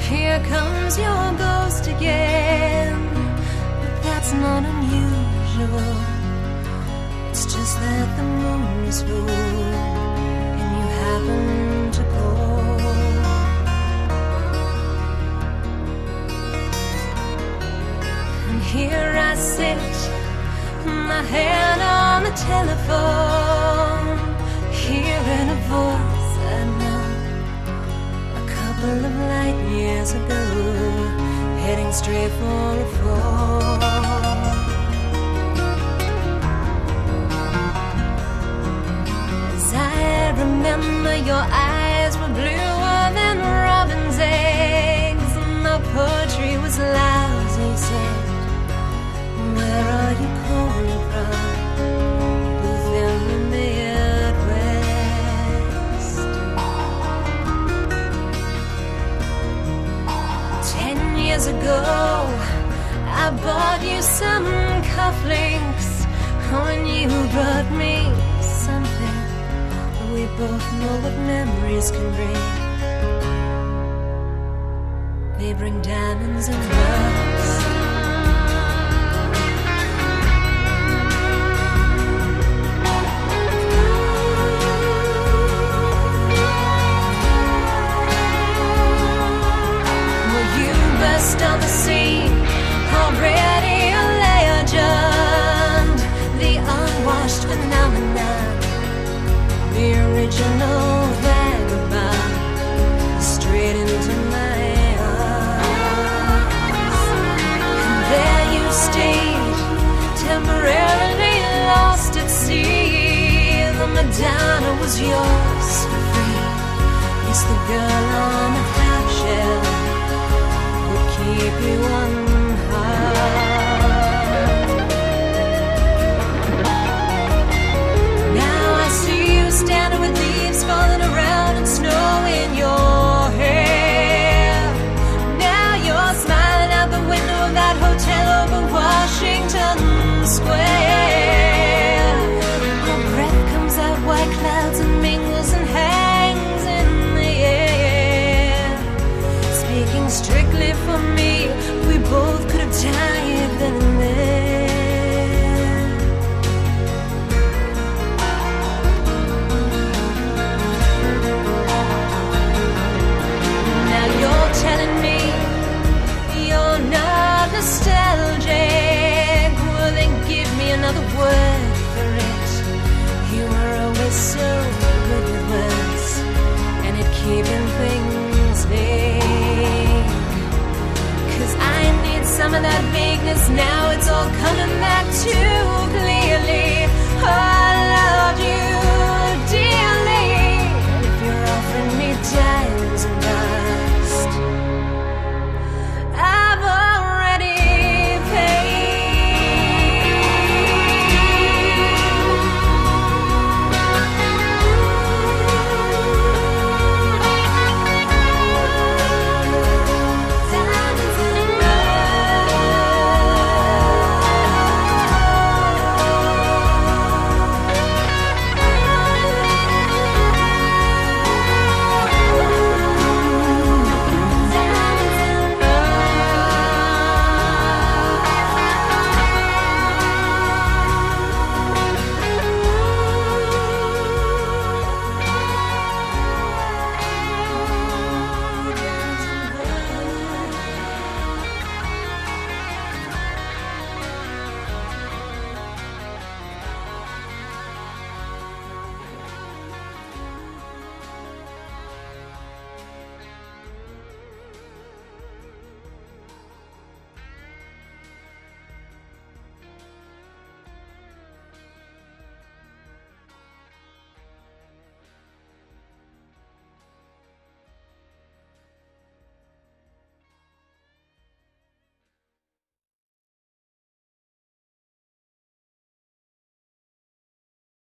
Here comes your ghost again, but that's not unusual. It's just that the moon is full and you happen to call. And here I sit, my hand on the telephone, hearing a voice I know a couple of light years ago, heading straight for a fall. As I remember, your eyes were bluer than robin's eggs, and my poetry was lousy, said, where are you calling from? Both in the Midwest. 10 years ago, I bought you some cufflinks when you brought me something. We both know what memories can bring. They bring diamonds and rocks. On the scene, already a legend, the unwashed phenomenon, the original vagabond, straight into my arms. And there you stayed, temporarily lost at sea. The Madonna was yours for free. Yes, the girl on the half shell keep you on high. Now I see you standing with leaves falling around and snow in your hair. Now you're smiling out the window of that hotel over Washington Square. Your breath comes out white clouds and mingles and hangs in the air. Speaking strictly for me, we both could have died then and there. Now you're telling me you're not nostalgic. Well, then give me another word for it. You were always so good with words, and at keeping things vague. 'Cause I need some of that vagueness now. It's all coming back too clearly. Oh,